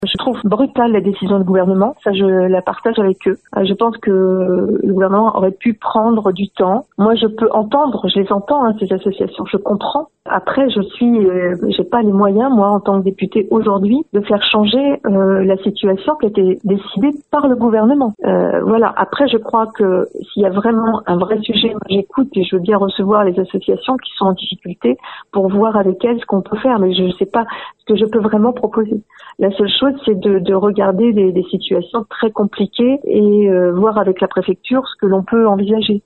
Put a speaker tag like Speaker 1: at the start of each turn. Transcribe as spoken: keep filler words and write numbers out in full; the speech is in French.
Speaker 1: Je trouve brutale la décision du gouvernement, ça je la partage avec eux. Je pense que le gouvernement aurait pu prendre du temps. Moi je peux entendre, je les entends hein, ces associations, je comprends. Après je suis, euh, j'ai pas les moyens moi en tant que députée aujourd'hui de faire changer euh, la situation qui a été décidée par le gouvernement. Euh, voilà. Après je crois que s'il y a vraiment un vrai sujet, moi, j'écoute et je veux bien recevoir les associations qui sont en difficulté pour voir avec elles ce qu'on peut faire, mais je ne sais pas ce que je peux vraiment proposer. La seule chose, c'est de, de regarder des, des situations très compliquées et euh, voir avec la préfecture ce que l'on peut envisager.